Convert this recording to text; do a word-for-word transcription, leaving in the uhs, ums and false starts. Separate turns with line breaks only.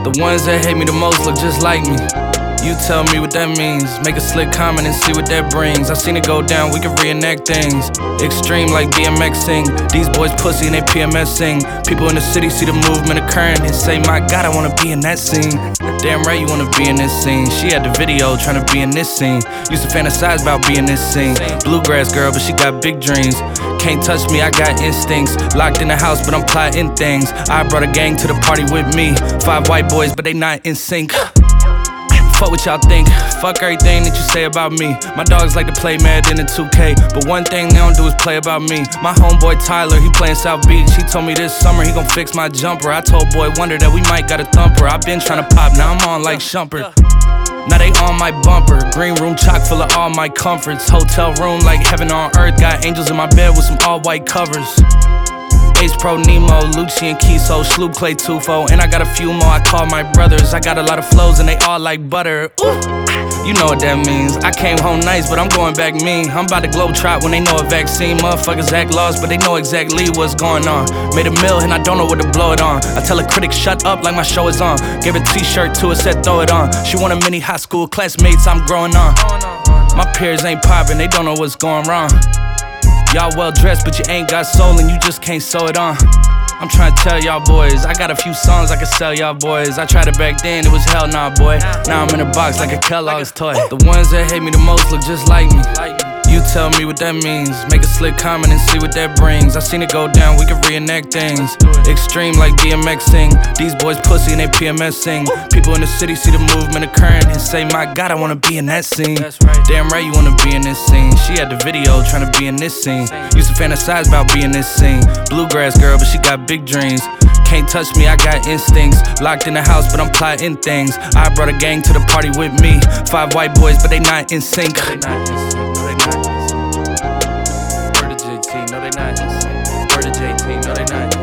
The ones that hate me the most look just like me. You tell me what that means. Make a slick comment and see what that brings. I seen it go down, we can reenact things. Extreme like BMXing. These boys pussy and they PMSing. People in the city see the movement occurring and say, my God, I wanna be in that scene. Damn right you wanna be in this scene. She had the video tryna be in this scene. Used to fantasize about being this scene. Bluegrass girl, but she got big dreams. Can't touch me, I got instincts. Locked in the house, but I'm plotting things. I brought a gang to the party with me. Five white boys, but they not in sync. Fuck what y'all think, fuck everything that you say about me. My dogs like to play Madden in two K, but one thing they don't do is play about me. My homeboy Tyler, he playin' South Beach. He told me this summer he gon' fix my jumper. I told Boy Wonder that we might got a thumper. I been tryna pop, now I'm on like Shumpert. Now they on my bumper. Green room chock full of all my comforts. Hotel room like heaven on earth. Got angels in my bed with some all white covers. Ace Pro Nemo, Lucci and Kiso, Sloop Clay Tufo, and I got a few more I call my brothers. I got a lot of flows and they all like butter. Ooh, you know what that means. I came home nice, but I'm going back mean. I'm about to globe trot when they know a vaccine. Motherfuckers act lost, but they know exactly what's going on. Made a mill and I don't know what to blow it on. I tell a critic shut up like my show is on. Gave a t-shirt to her, said throw it on. She want a mini high school classmates, I'm growing on. My peers ain't poppin', they don't know what's going wrong. Y'all well dressed, but you ain't got soul and you just can't sew it on. I'm trying to tell y'all boys, I got a few songs I can sell y'all boys. I tried it back then, it was hell nah, boy. Now I'm in a box like a Kellogg's toy. The ones that hate me the most look just like me. You tell me what that means. Make a slick comment and see what that brings. I seen it go down, we can reenact things. Extreme like BMXing. These boys pussy and they PMSing. People in the city see the movement occurring and say, my God, I wanna be in that scene. Damn right you wanna be in this scene. She had the video tryna be in this scene. Used to fantasize about being this scene. Bluegrass girl, but she got big dreams. Can't touch me, I got instincts. Locked in the house, but I'm plotting things. I brought a gang to the party with me. Five white boys, but they not in sync.
Word to J T, no they not. Word to J T, no they not.